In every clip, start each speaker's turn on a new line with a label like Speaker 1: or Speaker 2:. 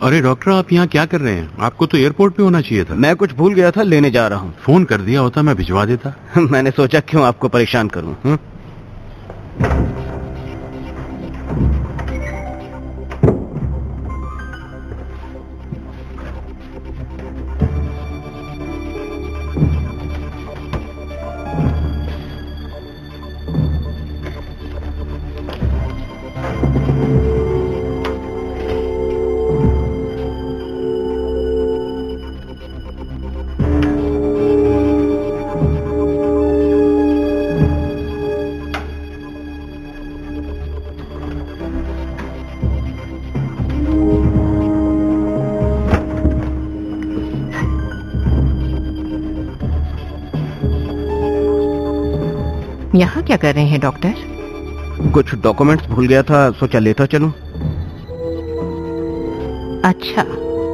Speaker 1: अरे डॉक्टर, आप यहाँ क्या कर रहे हैं? आपको तो एयरपोर्ट पे होना चाहिए था।
Speaker 2: मैं कुछ भूल गया था, लेने जा रहा हूँ।
Speaker 1: फोन कर दिया होता मैं भिजवा देता।
Speaker 2: मैंने सोचा क्यों आपको परेशान करूँ।
Speaker 3: यहाँ क्या कर रहे हैं डॉक्टर?
Speaker 2: कुछ डॉक्यूमेंट्स भूल गया था, सोचा लेता चलूं।
Speaker 3: अच्छा,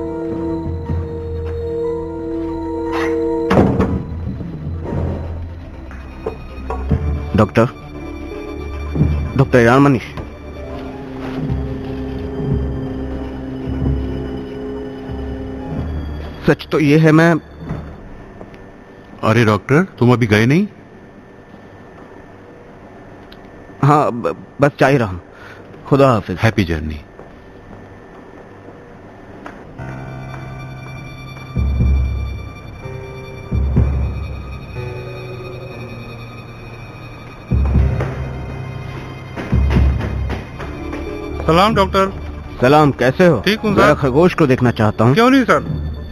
Speaker 2: डॉक्टर ईरान मनीष। सच तो ये है मैं।
Speaker 1: अरे डॉक्टर, तुम अभी गए नहीं?
Speaker 2: हाँ, बस जा ही रहा हूँ। खुदा हाफिज।
Speaker 1: Happy journey.
Speaker 4: सलाम डॉक्टर।
Speaker 2: सलाम, कैसे हो?
Speaker 4: ठीक हूँ
Speaker 2: जरा
Speaker 4: सर।
Speaker 2: खरगोश को देखना चाहता हूँ।
Speaker 4: क्यों नहीं सर।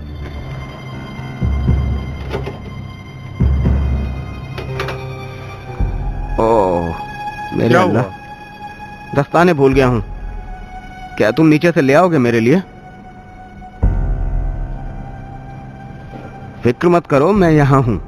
Speaker 2: ओह मेरे
Speaker 4: क्या
Speaker 2: अल्लाह,
Speaker 4: हुआ?
Speaker 2: दस्ताने भूल गया हूँ। क्या तुम नीचे से ले आओगे मेरे लिए? फिक्र मत करो, मैं यहाँ हूँ।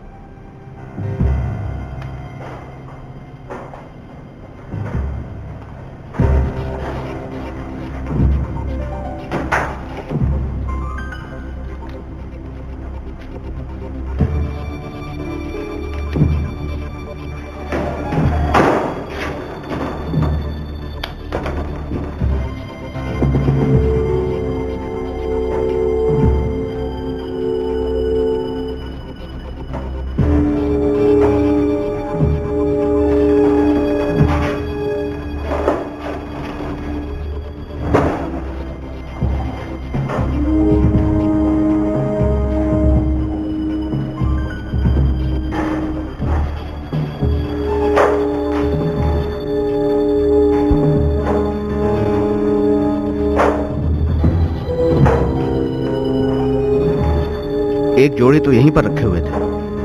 Speaker 2: एक जोड़े तो यहीं पर रखे हुए थे।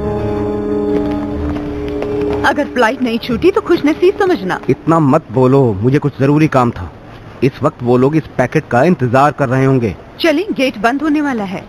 Speaker 3: अगर फ्लाइट नहीं छूटी तो खुशनसीब समझना।
Speaker 2: इतना मत बोलो, मुझे कुछ जरूरी काम था। इस वक्त वो लोग इस पैकेट का इंतजार कर रहे होंगे।
Speaker 3: चलिए, गेट बंद होने वाला है।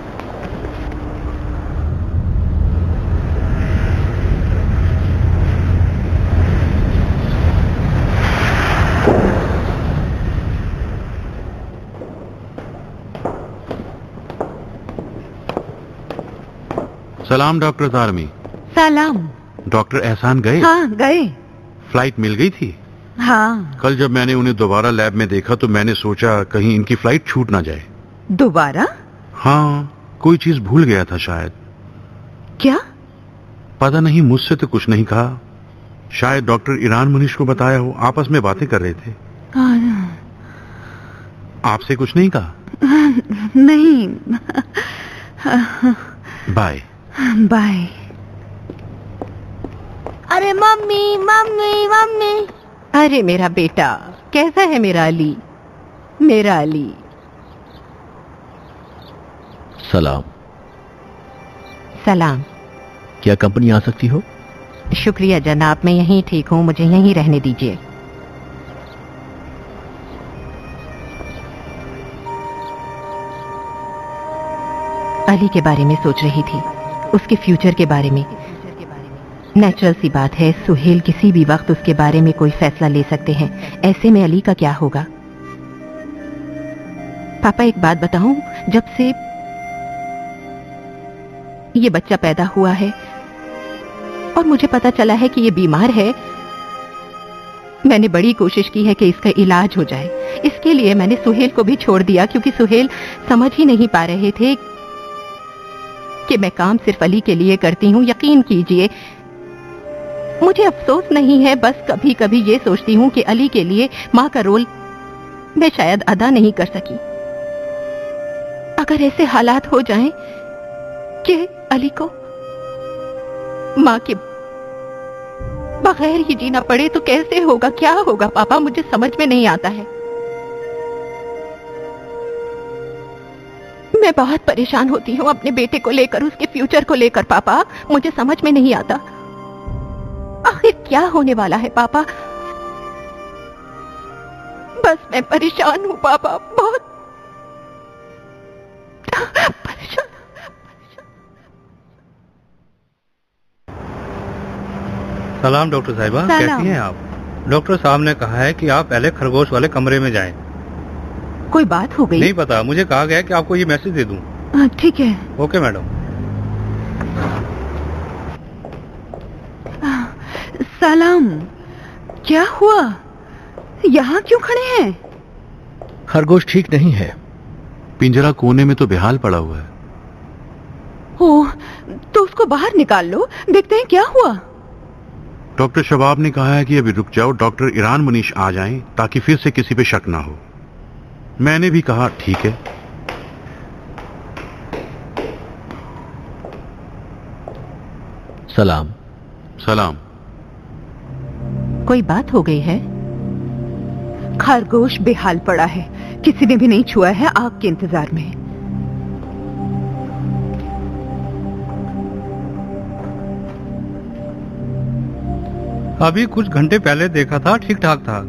Speaker 1: सलाम डॉक्टर तारमी।
Speaker 3: सलाम।
Speaker 1: डॉक्टर एहसान गए?
Speaker 3: हाँ, गए।
Speaker 1: फ्लाइट मिल गई थी?
Speaker 3: हाँ।
Speaker 1: कल जब मैंने उन्हें दोबारा लैब में देखा तो मैंने सोचा कहीं इनकी फ्लाइट छूट ना जाए।
Speaker 3: दोबारा?
Speaker 1: हाँ, कोई चीज भूल गया था शायद।
Speaker 3: क्या?
Speaker 1: पता नहीं, मुझसे तो कुछ नहीं कहा। शायद डॉक्टर ईरान मनीष को बताया हो, आपस में बातें कर रहे थे। आपसे कुछ नहीं कहा?
Speaker 3: नहीं।
Speaker 1: बाय।
Speaker 3: बाय।
Speaker 5: अरे मम्मी मम्मी मम्मी।
Speaker 3: अरे मेरा बेटा, कैसा है मेरा अली? मेरा अली।
Speaker 6: सलाम।
Speaker 3: सलाम।
Speaker 6: क्या कंपनी आ सकती हो?
Speaker 3: शुक्रिया जनाब, मैं यहीं ठीक हूँ, मुझे यहीं रहने दीजिए। अली के बारे में सोच रही थी, उसके फ्यूचर के बारे में। नेचुरल सी बात है, सुहेल किसी भी वक्त उसके बारे में कोई फैसला ले सकते हैं। ऐसे में अली का क्या होगा? पापा, एक बात बताऊं, जब से ये बच्चा पैदा हुआ है और मुझे पता चला है कि ये बीमार है, मैंने बड़ी कोशिश की है कि इसका इलाज हो जाए। इसके लिए मैंने सुहेल को भी छोड़ दिया, क्योंकि सुहेल समझ ही नहीं पा रहे थे कि मैं काम सिर्फ अली के लिए करती हूँ। यकीन कीजिए, मुझे अफसोस नहीं है, बस कभी कभी ये सोचती हूँ कि अली के लिए माँ का रोल मैं शायद अदा नहीं कर सकी। अगर ऐसे हालात हो जाएं कि अली को माँ के बगैर ही जीना पड़े तो कैसे होगा, क्या होगा पापा? मुझे समझ में नहीं आता है। मैं बहुत परेशान होती हूँ अपने बेटे को लेकर, उसके फ्यूचर को लेकर पापा। मुझे समझ में नहीं आता आखिर क्या होने वाला है पापा। बस मैं परेशान हूँ पापा, बहुत परेशान।
Speaker 4: सलाम डॉक्टर साहिबा, कैसी हैं आप? डॉक्टर साहब ने कहा है कि आप पहले खरगोश वाले कमरे में जाएं।
Speaker 3: कोई बात हो गई?
Speaker 4: नहीं पता, मुझे कहा गया कि आपको ये मैसेज दे दूं।
Speaker 3: ठीक है।
Speaker 4: Okay madam.
Speaker 7: सलाम, क्या हुआ? यहाँ क्यों खड़े हैं?
Speaker 6: खरगोश ठीक नहीं है।
Speaker 1: पिंजरा कोने में तो बेहाल पड़ा हुआ है।
Speaker 7: ओह, तो उसको बाहर निकाल लो, देखते हैं क्या हुआ।
Speaker 1: डॉक्टर शबाब ने कहा है कि अभी रुक जाओ, डॉक्टर ईरान मनीष आ जाएं ताकि फिर से किसी पे शक ना हो। मैंने भी कहा ठीक है।
Speaker 6: सलाम।
Speaker 1: सलाम।
Speaker 3: कोई बात हो गई है?
Speaker 7: खरगोश बेहाल पड़ा है, किसी ने भी नहीं छुआ है, आग के इंतजार में।
Speaker 4: अभी कुछ घंटे पहले देखा था, ठीक ठाक था।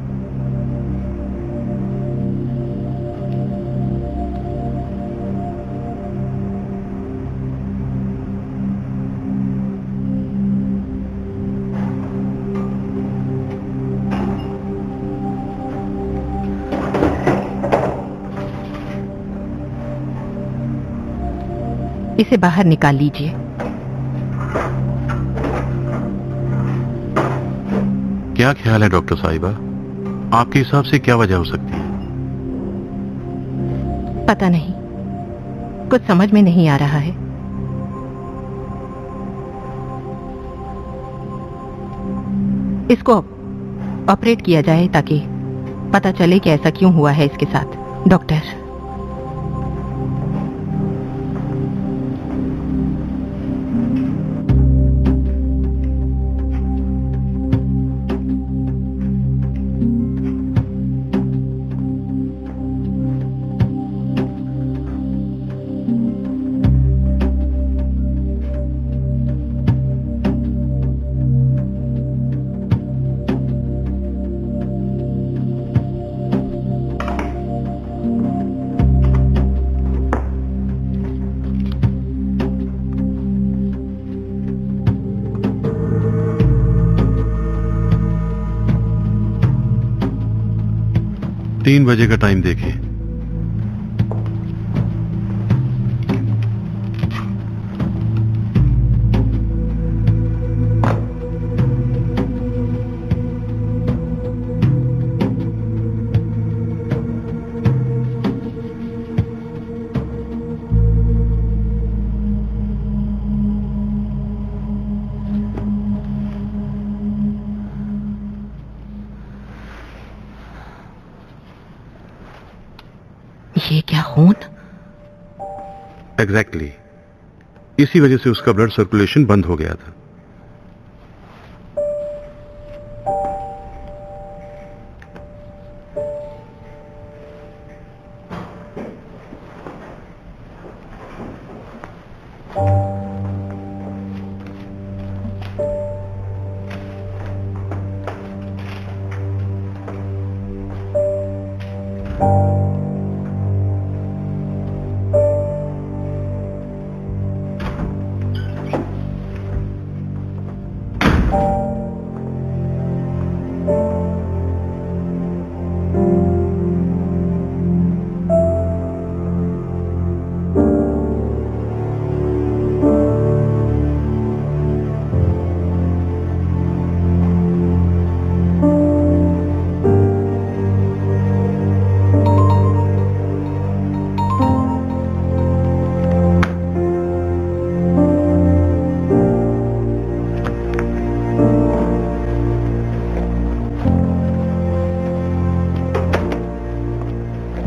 Speaker 3: इसे बाहर निकाल लीजिए।
Speaker 1: क्या ख्याल है डॉक्टर साहिबा, आपके हिसाब से क्या वजह हो सकती है?
Speaker 3: पता नहीं, कुछ समझ में नहीं आ रहा है। इसको ऑपरेट किया जाए ताकि पता चले कि ऐसा क्यों हुआ है इसके साथ। डॉक्टर।
Speaker 1: तीन बजे का टाइम देखें।
Speaker 3: ये क्या खून?
Speaker 1: एग्जैक्टली, इसी वजह से उसका ब्लड सर्कुलेशन बंद हो गया था।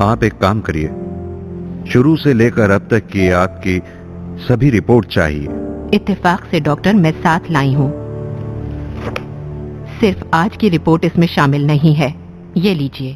Speaker 1: आप एक काम करिए, शुरू से लेकर अब तक की आपकी सभी रिपोर्ट चाहिए।
Speaker 3: इत्तेफाक से डॉक्टर मैं साथ लाई हूँ, सिर्फ आज की रिपोर्ट इसमें शामिल नहीं है। ये लीजिए।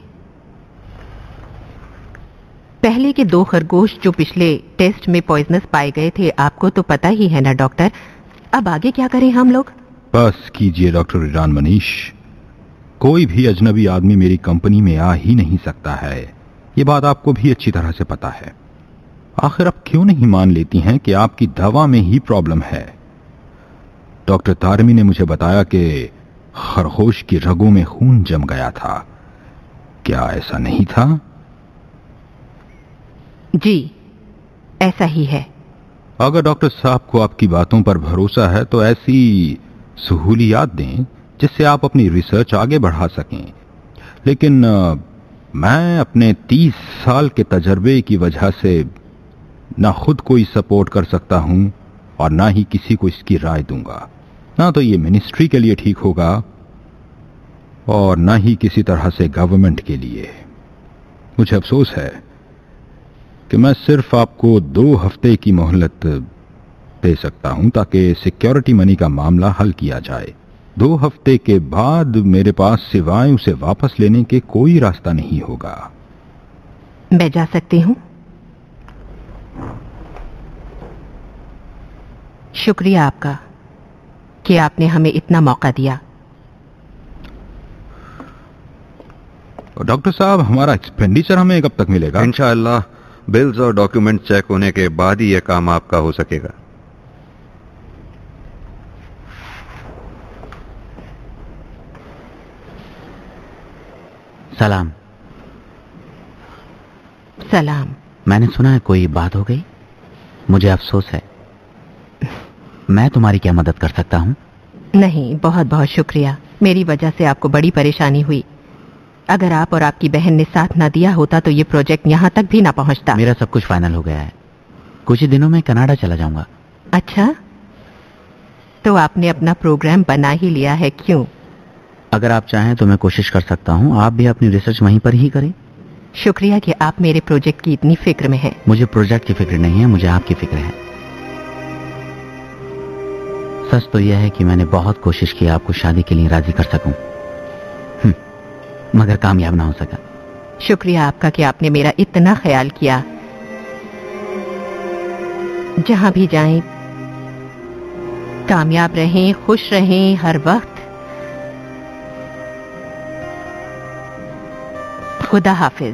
Speaker 3: पहले के 2 खरगोश जो पिछले टेस्ट में पॉइजनस पाए गए थे, आपको तो पता ही है ना डॉक्टर। अब आगे क्या करें हम लोग?
Speaker 8: बस कीजिए डॉक्टर ईरान मनीष, कोई भी अजनबी आदमी मेरी कंपनी में आ ही नहीं सकता है। ये बात आपको भी अच्छी तरह से पता है। आखिर आप क्यों नहीं मान लेती हैं कि आपकी दवा में ही प्रॉब्लम है? डॉक्टर तारमी ने मुझे बताया कि खरगोश की रगों में खून जम गया था। क्या ऐसा नहीं था?
Speaker 3: जी, ऐसा ही है।
Speaker 8: अगर डॉक्टर साहब को आपकी बातों पर भरोसा है तो ऐसी सहूलियात दें जिससे आप अपनी रिसर्च आगे बढ़ा सकें। लेकिन मैं अपने 30 साल के तजर्बे की वजह से ना खुद कोई सपोर्ट कर सकता हूं और ना ही किसी को इसकी राय दूंगा। ना तो ये मिनिस्ट्री के लिए ठीक होगा और ना ही किसी तरह से गवर्नमेंट के लिए। मुझे अफसोस है कि मैं सिर्फ आपको 2 हफ्ते की मोहलत दे सकता हूं ताकि सिक्योरिटी मनी का मामला हल किया जाए। 2 हफ्ते के बाद मेरे पास सिवाय उसे वापस लेने के कोई रास्ता नहीं होगा।
Speaker 3: मैं जा सकती हूं? शुक्रिया आपका कि आपने हमें इतना मौका दिया।
Speaker 8: डॉक्टर साहब, हमारा एक्सपेंडिचर हमें कब तक मिलेगा?
Speaker 1: इंशाअल्लाह बिल्स और डॉक्यूमेंट चेक होने के बाद ही यह काम आपका हो सकेगा।
Speaker 9: सलाम।
Speaker 3: सलाम।
Speaker 9: मैंने सुना है कोई बात हो गई। मुझे अफसोस है। मैं तुम्हारी क्या मदद कर सकता हूँ?
Speaker 3: नहीं, बहुत बहुत शुक्रिया। मेरी वजह से आपको बड़ी परेशानी हुई। अगर आप और आपकी बहन ने साथ ना दिया होता तो ये प्रोजेक्ट यहाँ तक भी ना पहुँचता।
Speaker 9: मेरा सब कुछ फाइनल हो गया है। कुछ ही दिनों में कनाडा चला जाऊंगा।
Speaker 3: अच्छा, तो आपने अपना प्रोग्राम बना ही लिया है? क्यों?
Speaker 9: अगर आप चाहें तो मैं कोशिश कर सकता हूँ। आप भी अपनी रिसर्च वहीं पर ही करें।
Speaker 3: शुक्रिया कि आप मेरे प्रोजेक्ट की इतनी फिक्र में हैं।
Speaker 9: मुझे प्रोजेक्ट की फिक्र नहीं है, मुझे आपकी फिक्र है। सच तो यह है कि मैंने बहुत कोशिश की आपको शादी के लिए राजी कर सकूं, मगर कामयाब ना हो सका।
Speaker 3: शुक्रिया आपका कि आपने मेरा इतना ख्याल किया। जहां भी जाएं, कामयाब रहें, खुश रहें हर वक्त। खुदा हाफिज।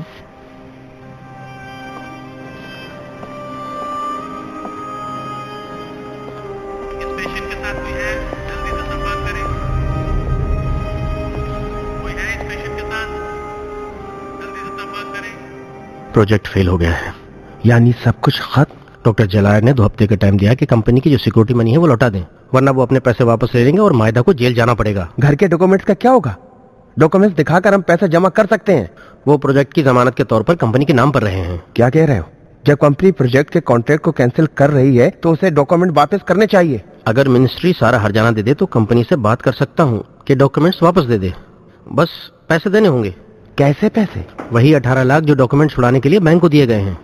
Speaker 6: प्रोजेक्ट फेल हो गया है, यानी सब कुछ खत्म। डॉक्टर जलायर ने 2 हफ्ते का टाइम दिया कि कंपनी की जो सिक्योरिटी मनी है वो लौटा दें, वरना वो अपने पैसे वापस ले लेंगे और मायदा को जेल जाना पड़ेगा।
Speaker 2: घर के डॉक्यूमेंट्स का क्या होगा? डॉक्यूमेंट्स दिखाकर हम पैसा जमा कर सकते हैं।
Speaker 6: वो प्रोजेक्ट की जमानत के तौर पर कंपनी के नाम पर रहे हैं।
Speaker 2: क्या कह रहे हो? जब कंपनी प्रोजेक्ट के कॉन्ट्रैक्ट को कैंसिल कर रही है तो उसे डॉक्यूमेंट वापस करने चाहिए।
Speaker 6: अगर मिनिस्ट्री सारा हर्जाना दे दे तो कंपनी से बात कर सकता हूँ कि डॉक्यूमेंट्स वापस दे दे। बस पैसे देने होंगे।
Speaker 2: कैसे पैसे?
Speaker 6: वही 18 लाख जो डॉक्यूमेंट छुड़ाने के लिए बैंक को दिए गए हैं।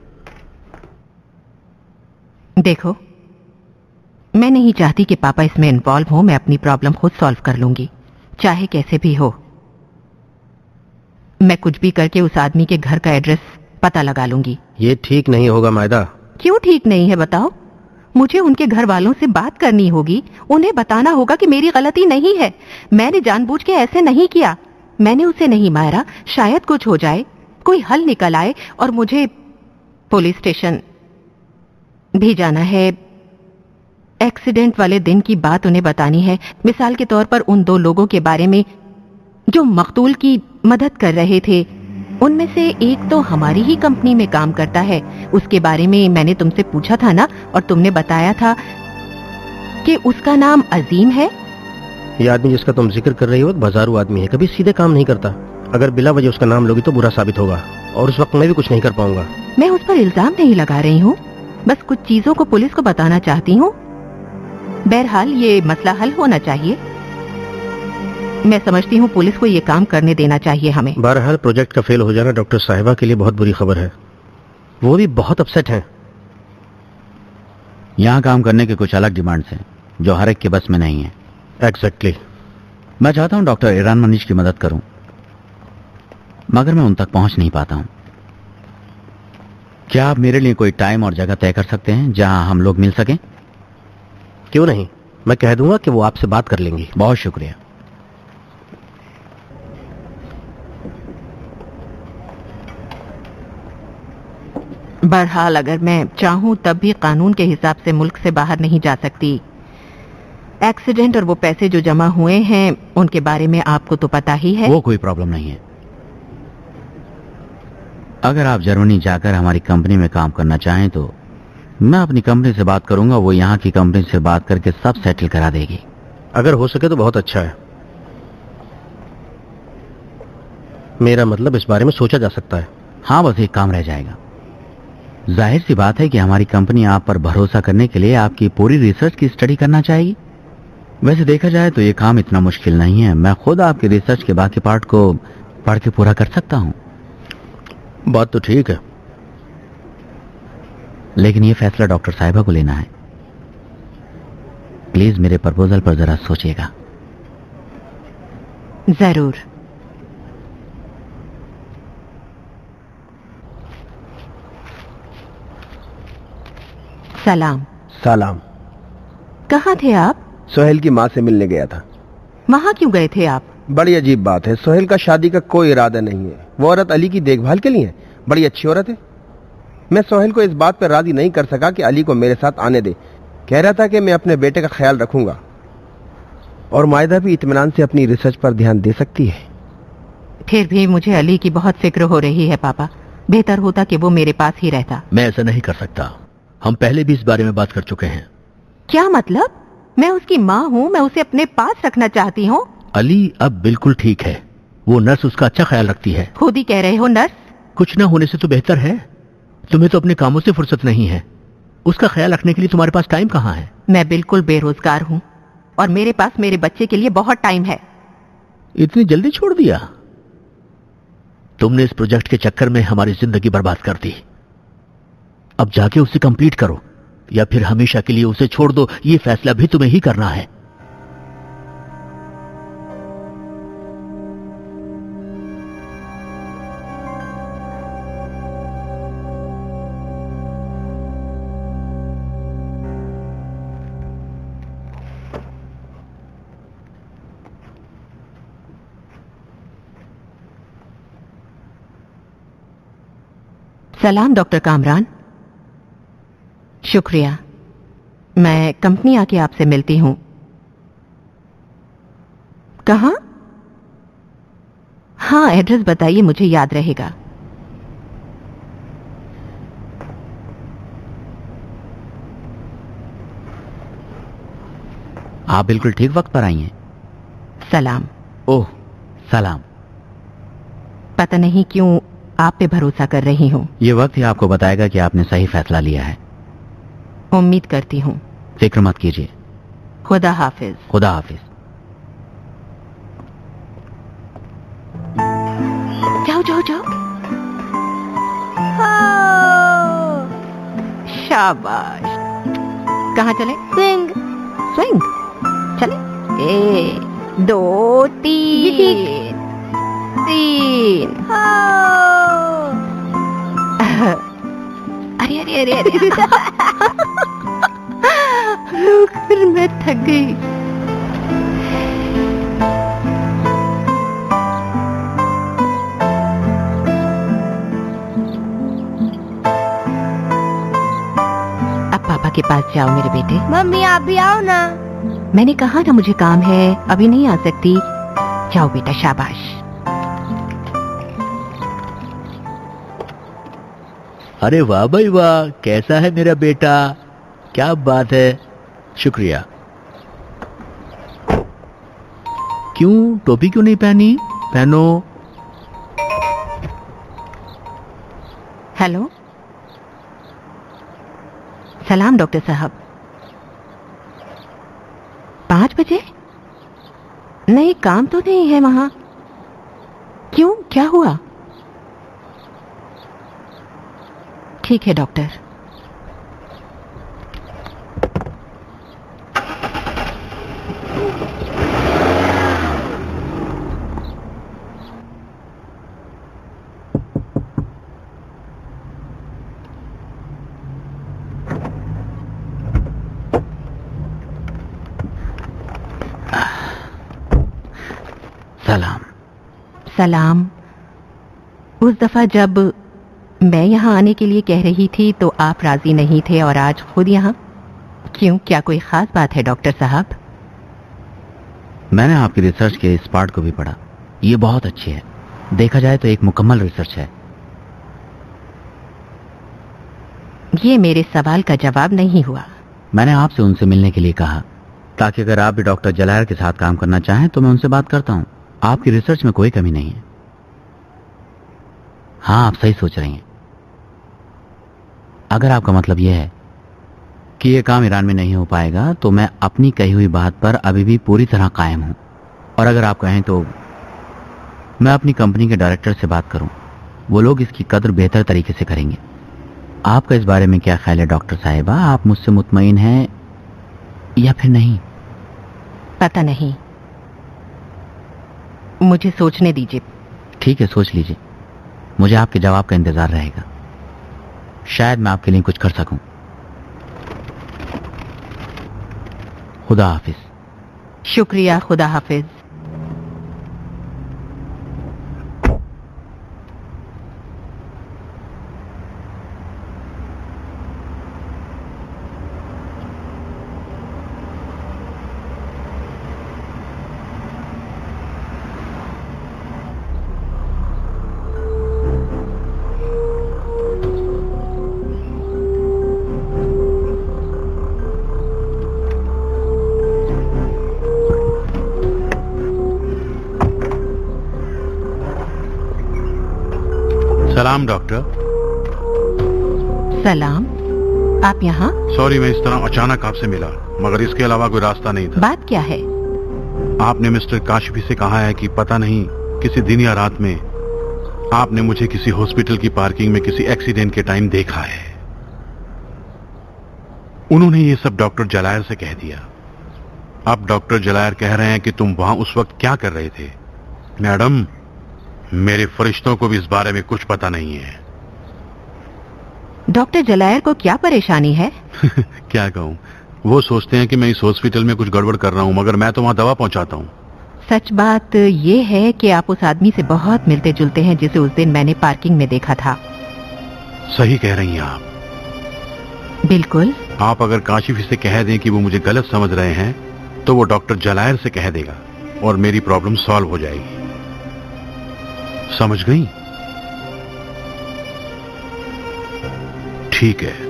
Speaker 3: देखो, मैं नहीं चाहती कि पापा इसमें इन्वॉल्व हो। मैं अपनी प्रॉब्लम खुद सॉल्व कर लूंगी, चाहे कैसे भी हो। मैं कुछ भी करके उस आदमी के घर का एड्रेस पता लगा लूंगी।
Speaker 6: ये ठीक नहीं होगा मायदा।
Speaker 3: क्यों ठीक नहीं है बताओ? मुझे उनके घर वालों से बात करनी होगी, उन्हें बताना होगा कि मेरी गलती नहीं है, मैंने जानबूझ के ऐसे नहीं किया, मैंने उसे नहीं मारा। शायद कुछ हो जाए, कोई हल निकल आए और मुझे पुलिस स्टेशन भी जाना है। एक्सीडेंट वाले दिन की बात उन्हें बतानी है। मिसाल के तौर पर उन 2 लोगों के बारे में जो मकतूल की मदद कर रहे थे, उनमें से एक तो हमारी ही कंपनी में काम करता है। उसके बारे में मैंने तुमसे पूछा था ना, और तुमने बताया था कि उसका नाम अजीम है।
Speaker 6: ये आदमी जिसका तुम जिक्र कर रही हो बाजारू आदमी है, कभी सीधे काम नहीं करता। अगर बिला वजह उसका नाम लोगी तो बुरा साबित होगा और उस वक्त मैं भी कुछ नहीं कर पाऊंगा।
Speaker 3: मैं उस पर इल्जाम नहीं लगा रही हूँ, बस कुछ चीजों को पुलिस को बताना चाहती हूँ। बहरहाल ये मसला हल होना चाहिए। मैं समझती हूँ पुलिस को ये काम करने देना चाहिए हमें।
Speaker 6: बहरहाल प्रोजेक्ट का फेल हो जाना डॉक्टर साहिबा के लिए बहुत बुरी खबर है। वो भी बहुत अपसेट हैं।
Speaker 9: यहाँ काम करने के कुछ अलग डिमांड्स हैं जो हर एक के बस में नहीं है।
Speaker 6: एग्जैक्टली।
Speaker 9: मैं चाहता हूँ डॉक्टर ईरान मनीष की मदद करूं, मगर मैं उन तक पहुंच नहीं पाता हूं। क्या आप मेरे लिए कोई टाइम और जगह तय कर सकते हैं जहां हम लोग मिल सकें?
Speaker 6: क्यों नहीं, मैं कह दूंगा कि वो आपसे बात कर लेंगी।
Speaker 9: बहुत शुक्रिया।
Speaker 3: बहरहाल अगर मैं चाहूं तब भी कानून के हिसाब से मुल्क से बाहर नहीं जा सकती। एक्सीडेंट और वो पैसे जो जमा हुए हैं उनके बारे में आपको तो पता ही है।
Speaker 9: वो कोई प्रॉब्लम नहीं है। अगर आप जर्मनी जाकर हमारी कंपनी में काम करना चाहें तो मैं अपनी कंपनी से बात करूंगा, वो यहाँ की कंपनी से बात करके सब सेटल करा देगी।
Speaker 6: अगर हो सके तो बहुत अच्छा है। मेरा मतलब इस बारे में सोचा जा सकता है।
Speaker 9: हाँ, बस एक काम रह जाएगा। जाहिर सी बात है कि हमारी कंपनी आप पर भरोसा करने के लिए आपकी पूरी रिसर्च की स्टडी करना चाहेगी। वैसे देखा जाए तो ये काम इतना मुश्किल नहीं है। मैं खुद आपकी रिसर्च के बाकी पार्ट को पढ़ के पूरा कर सकता हूँ।
Speaker 6: बात तो ठीक है,
Speaker 9: लेकिन ये फैसला डॉक्टर साहिबा को लेना है। प्लीज मेरे प्रपोजल पर जरा सोचिएगा।
Speaker 3: जरूर। सलाम।
Speaker 2: सलाम।
Speaker 3: कहाँ थे आप?
Speaker 2: सोहेल की माँ से मिलने गया था।
Speaker 3: वहाँ क्यों गए थे आप?
Speaker 2: बड़ी अजीब बात है, सोहेल का शादी का कोई इरादा नहीं है। वो औरत अली की देखभाल के लिए है। बड़ी अच्छी औरत है। मैं सोहेल को इस बात पर राजी नहीं कर सका कि अली को मेरे साथ आने दे। कह रहा था कि मैं अपने बेटे का ख्याल रखूंगा और मायदा भी इत्मीनान से अपनी रिसर्च पर ध्यान दे सकती है।
Speaker 3: फिर भी मुझे अली की बहुत फिक्र हो रही है पापा। बेहतर होता कि वो मेरे पास ही रहता।
Speaker 6: मैं ऐसा नहीं कर सकता। हम पहले भी इस बारे में बात कर चुके हैं।
Speaker 3: क्या मतलब? मैं उसकी माँ हूँ, मैं उसे अपने पास रखना चाहती हूँ।
Speaker 6: अली अब बिल्कुल ठीक है। वो नर्स उसका अच्छा ख्याल रखती है।
Speaker 3: खुद ही कह रहे हो नर्स।
Speaker 6: कुछ न होने से तो बेहतर है। तुम्हें तो अपने कामों से फुर्सत नहीं है। उसका ख्याल रखने के लिए तुम्हारे पास टाइम कहाँ है?
Speaker 3: मैं बिल्कुल बेरोजगार हूँ और मेरे पास मेरे बच्चे के लिए बहुत टाइम है।
Speaker 6: इतनी जल्दी छोड़ दिया? तुमने इस प्रोजेक्ट के चक्कर में हमारी जिंदगी बर्बाद कर दी। अब जाके उसे कंप्लीट करो या फिर हमेशा के लिए उसे छोड़ दो। ये फैसला भी तुम्हें ही करना है।
Speaker 3: सलाम डॉक्टर कामरान। शुक्रिया। मैं कंपनी आके आपसे मिलती हूँ। कहाँ? हाँ, एड्रेस बताइए, मुझे याद रहेगा।
Speaker 9: आप बिल्कुल ठीक वक्त पर आई हैं।
Speaker 3: सलाम।
Speaker 9: ओह, सलाम।
Speaker 3: पता नहीं क्यों आप पे भरोसा कर रही हूँ।
Speaker 9: ये वक्त ही आपको बताएगा कि आपने सही फैसला लिया है।
Speaker 3: उम्मीद करती हूँ।
Speaker 9: फिक्र मत कीजिए।
Speaker 3: खुदा हाफिज।
Speaker 9: खुदा हाफिज।
Speaker 3: जाओ जाओ जाओ। शाबाश। कहाँ चले?
Speaker 5: स्विंग।
Speaker 3: स्विंग चले। 1 2 3 अरे अरे अरे अरे फिर मैं थक गई। अब पापा के पास जाओ मेरे बेटे।
Speaker 5: मम्मी आप भी आओ ना।
Speaker 3: मैंने कहा ना मुझे काम है, अभी नहीं आ सकती। जाओ बेटा, शाबाश।
Speaker 6: अरे वाह भाई वाह, कैसा है मेरा बेटा? क्या बात है। शुक्रिया। क्यों टोपी क्यों नहीं पहनी? पहनो।
Speaker 3: हेलो। सलाम डॉक्टर साहब। 5 बजे? नहीं, काम तो नहीं है वहां। क्यों, क्या हुआ? ठीक है डॉक्टर।
Speaker 9: सलाम।
Speaker 3: सलाम। उस दफा जब मैं यहाँ आने के लिए कह रही थी तो आप राजी नहीं थे और आज खुद यहाँ। क्यों, क्या कोई खास बात है डॉक्टर साहब?
Speaker 9: मैंने आपकी रिसर्च के इस पार्ट को भी पढ़ा। ये बहुत अच्छी है। देखा जाए तो एक मुकम्मल रिसर्च है।
Speaker 3: ये मेरे सवाल का जवाब नहीं हुआ।
Speaker 9: मैंने आपसे उनसे मिलने के लिए कहा ताकि अगर आप भी डॉक्टर जलायर के साथ काम करना चाहें तो मैं उनसे बात करता हूं। आपकी रिसर्च में कोई कमी नहीं है। हाँ, आप सही सोच रही हैं। अगर आपका मतलब यह है कि यह काम ईरान में नहीं हो पाएगा तो मैं अपनी कही हुई बात पर अभी भी पूरी तरह कायम हूं। और अगर आप कहें तो मैं अपनी कंपनी के डायरेक्टर से बात करूं। वो लोग इसकी कद्र बेहतर तरीके से करेंगे। आपका इस बारे में क्या ख्याल है डॉक्टर साहिबा? आप मुझसे मुतमईन हैं या फिर नहीं?
Speaker 3: पता नहीं, मुझे सोचने दीजिए।
Speaker 9: ठीक है, सोच लीजिए। मुझे आपके जवाब का इंतजार रहेगा। शायद मैं आपके लिए कुछ कर सकूं। खुदा हाफिज।
Speaker 3: शुक्रिया, खुदा हाफिज।
Speaker 1: सलाम डॉक्टर।
Speaker 3: सलाम। आप यहाँ?
Speaker 1: सॉरी, मैं इस तरह अचानक आपसे मिला, मगर इसके अलावा कोई रास्ता नहीं था।
Speaker 3: बात क्या है?
Speaker 1: आपने मिस्टर काशिफी से कहा है कि पता नहीं किसी दिन या रात में आपने मुझे किसी हॉस्पिटल की पार्किंग में किसी एक्सीडेंट के टाइम देखा है। उन्होंने ये सब डॉक्टर जलायर से कह दिया। अब डॉक्टर जलायर कह रहे हैं कि तुम वहां उस वक्त क्या कर रहे थे। मैडम, मेरे फरिश्तों को भी इस बारे में कुछ पता नहीं है।
Speaker 3: डॉक्टर जलायर को क्या परेशानी है?
Speaker 1: क्या कहूं, वो सोचते हैं कि मैं इस हॉस्पिटल में कुछ गड़बड़ कर रहा हूं, मगर मैं तो वहां दवा पहुंचाता हूं।
Speaker 3: सच बात ये है कि आप उस आदमी से बहुत मिलते जुलते हैं जिसे उस दिन मैंने पार्किंग में देखा था।
Speaker 1: सही कह रही हैं आप।
Speaker 3: बिल्कुल।
Speaker 1: आप अगर काशिफी से कह दें कि वो मुझे गलत समझ रहे हैं तो वो डॉक्टर जलायर से कह देगा और मेरी प्रॉब्लम सॉल्व हो जाएगी। समझ गई? ठीक है।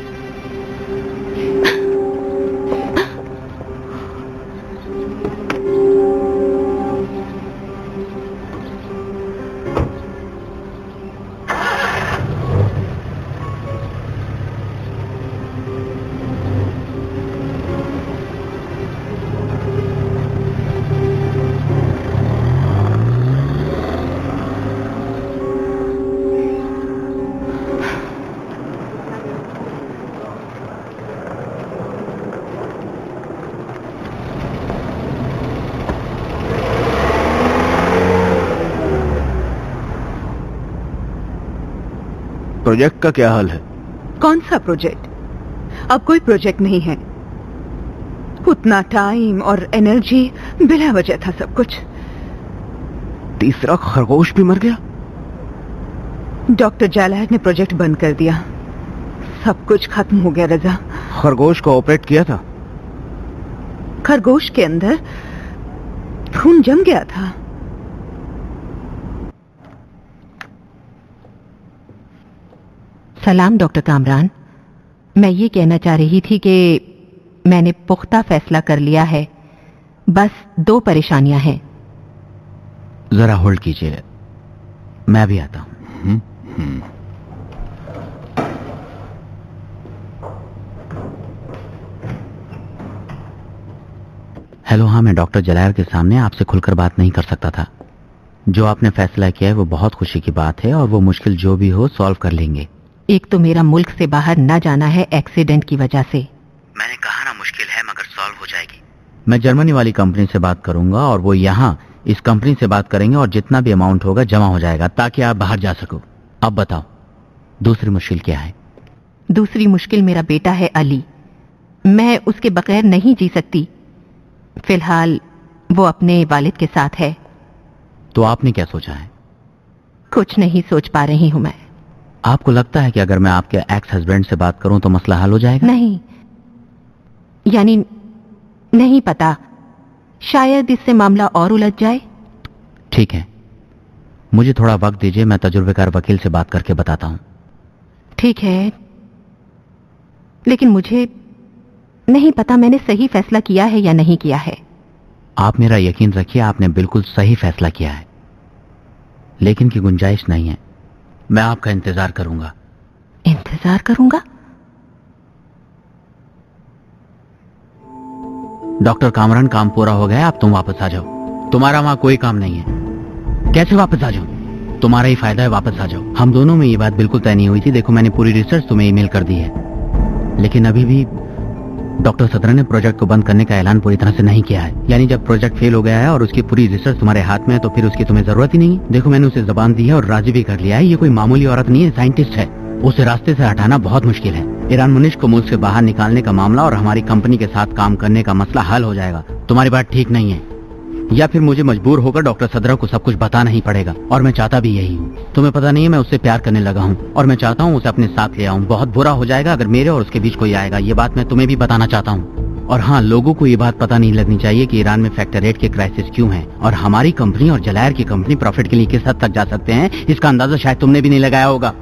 Speaker 2: प्रोजेक्ट का क्या हाल है?
Speaker 7: कौन सा प्रोजेक्ट? अब कोई प्रोजेक्ट नहीं है। उतना टाइम और एनर्जी बिला वजह था सब कुछ।
Speaker 2: तीसरा खरगोश भी मर गया?
Speaker 7: डॉक्टर जलायर ने प्रोजेक्ट बंद कर दिया। सब कुछ खत्म हो गया रजा।
Speaker 2: खरगोश को ऑपरेट किया था?
Speaker 7: खरगोश के अंदर खून जम गया था।
Speaker 3: सलाम डॉक्टर कामरान। मैं ये कहना चाह रही थी कि मैंने पुख्ता फैसला कर लिया है। बस 2 परेशानियां हैं।
Speaker 9: जरा होल्ड कीजिए, मैं भी आता हूं। हेलो, हाँ, मैं डॉक्टर जलायर के सामने आपसे खुलकर बात नहीं कर सकता था। जो आपने फैसला किया है वो बहुत खुशी की बात है और वो मुश्किल जो भी हो सॉल्व कर लेंगे।
Speaker 3: एक तो मेरा मुल्क से बाहर न जाना है एक्सीडेंट की वजह से।
Speaker 9: मैंने कहा ना मुश्किल है मगर सॉल्व हो जाएगी। मैं जर्मनी वाली कंपनी से बात करूंगा और वो यहाँ इस कंपनी से बात करेंगे और जितना भी अमाउंट होगा जमा हो जाएगा ताकि आप बाहर जा सको। अब बताओ दूसरी मुश्किल क्या है?
Speaker 3: दूसरी मुश्किल मेरा बेटा है अली। मैं उसके बगैर नहीं जी सकती। फिलहाल वो अपने वालिद के साथ है।
Speaker 9: तो आपने क्या सोचा है?
Speaker 3: कुछ नहीं सोच पा रही हूं मैं।
Speaker 9: आपको लगता है कि अगर मैं आपके एक्स हस्बैंड से बात करूं तो मसला हल हो जाएगा?
Speaker 3: नहीं, यानी नहीं पता, शायद इससे मामला और उलझ जाए।
Speaker 9: ठीक है, मुझे थोड़ा वक्त दीजिए, मैं तजुर्बेकार वकील से बात करके बताता हूं।
Speaker 3: ठीक है, लेकिन मुझे नहीं पता मैंने सही फैसला किया है या नहीं किया है।
Speaker 9: आप मेरा यकीन रखिए, आपने बिल्कुल सही फैसला किया है, लेकिन की गुंजाइश नहीं है। मैं आपका इंतजार करूंगा।
Speaker 3: इंतजार करूंगा?
Speaker 9: डॉक्टर कामरान, काम पूरा हो गया, अब तुम वापस आ जाओ। तुम्हारा वहां कोई काम नहीं है। कैसे वापस आ जाओ? तुम्हारा ही फायदा है, वापस आ जाओ। हम दोनों में ये बात बिल्कुल तय नहीं हुई थी। देखो, मैंने पूरी रिसर्च तुम्हें ईमेल कर दी है, लेकिन अभी भी डॉक्टर सदरा ने प्रोजेक्ट को बंद करने का ऐलान पूरी तरह से नहीं किया है। यानी जब प्रोजेक्ट फेल हो गया है और उसकी पूरी रिसर्च तुम्हारे हाथ में है तो फिर उसकी तुम्हें जरूरत ही नहीं है। देखो, मैंने उसे जबान दी है और राजी भी कर लिया है। ये कोई मामूली औरत नहीं है, साइंटिस्ट है। उसे रास्ते से हटाना बहुत मुश्किल है। ईरान मुनिश को मुल्क से बाहर निकालने का मामला और हमारी कंपनी के साथ काम करने का मसला हल हो जाएगा। तुम्हारी बात ठीक नहीं है, या फिर मुझे मजबूर होकर डॉक्टर सदरा को सब कुछ बताना ही पड़ेगा। और मैं चाहता भी यही हूँ। तुम्हें पता नहीं है, मैं उससे प्यार करने लगा हूँ और मैं चाहता हूँ उसे अपने साथ ले आऊँ। बहुत बुरा हो जाएगा अगर मेरे और उसके बीच कोई आएगा। ये बात मैं तुम्हें भी बताना चाहता हूँ। और हाँ, लोगों को ये बात पता नहीं लगनी चाहिए कि ईरान में फैक्टर रेट के क्राइसिस क्यों है और हमारी कंपनी और जलायर की कंपनी प्रॉफिट के लिए किस हद तक जा सकते हैं, इसका अंदाजा शायद तुमने भी नहीं लगाया होगा।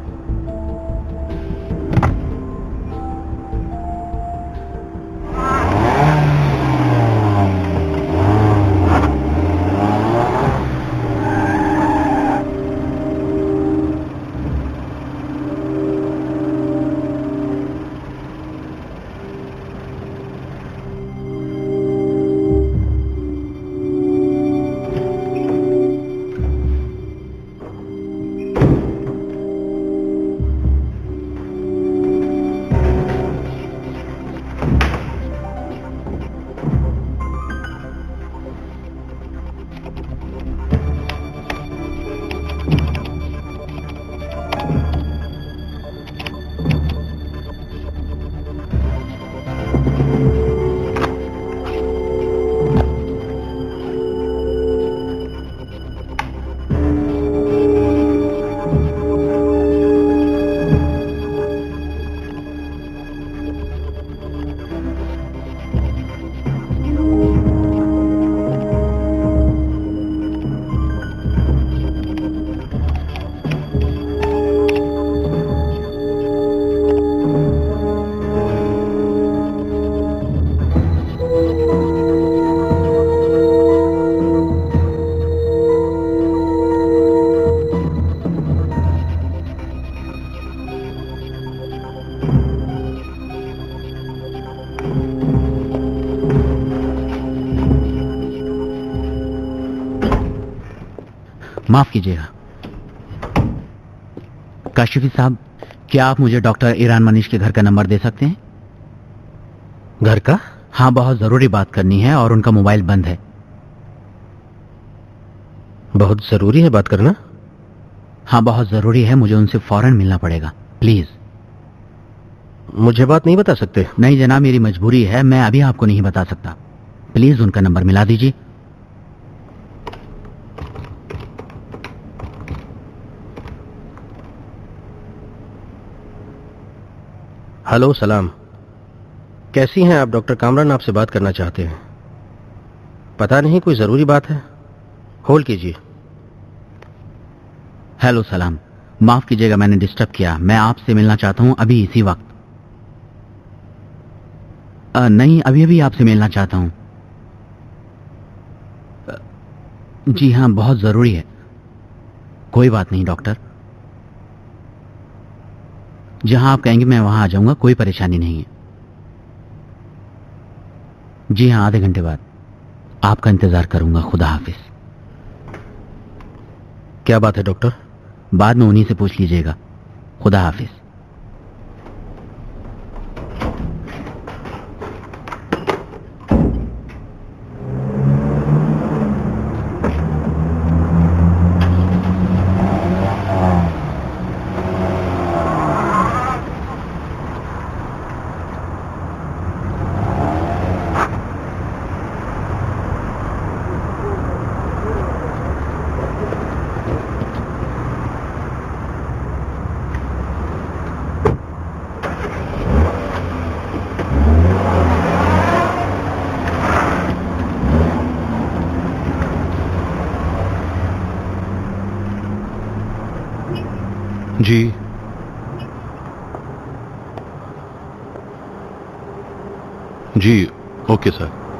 Speaker 9: माफ कीजिएगा काशिफी साहब, क्या आप मुझे डॉक्टर ईरान मनीष के घर का नंबर दे सकते हैं?
Speaker 6: घर का?
Speaker 9: हाँ, बहुत जरूरी बात करनी है और उनका मोबाइल बंद है।
Speaker 6: बहुत जरूरी है बात करना?
Speaker 9: हाँ, बहुत जरूरी है, मुझे उनसे फौरन मिलना पड़ेगा, प्लीज।
Speaker 6: मुझे बात नहीं बता सकते?
Speaker 9: नहीं जनाब, मेरी मजबूरी है, मैं अभी आपको नहीं बता सकता। प्लीज उनका नंबर मिला दीजिए।
Speaker 6: हेलो, सलाम। कैसी हैं आप? डॉक्टर कामरान आपसे बात करना चाहते हैं। पता नहीं कोई जरूरी बात है? होल्ड कीजिए।
Speaker 9: हेलो, सलाम। माफ कीजिएगा मैंने डिस्टर्ब किया। मैं आपसे मिलना चाहता हूं अभी इसी वक्त। नहीं, अभी अभी आपसे मिलना चाहता हूं। जी हाँ, बहुत जरूरी है। कोई बात नहीं डॉक्टर, जहां आप कहेंगे मैं वहां आ जाऊंगा, कोई परेशानी नहीं है। जी हाँ, आधे घंटे बाद। आपका इंतजार करूंगा। खुदा हाफिज।
Speaker 6: क्या बात है डॉक्टर?
Speaker 9: बाद में उन्हीं से पूछ लीजिएगा। खुदा हाफिज।
Speaker 1: जी जी, ओके सर।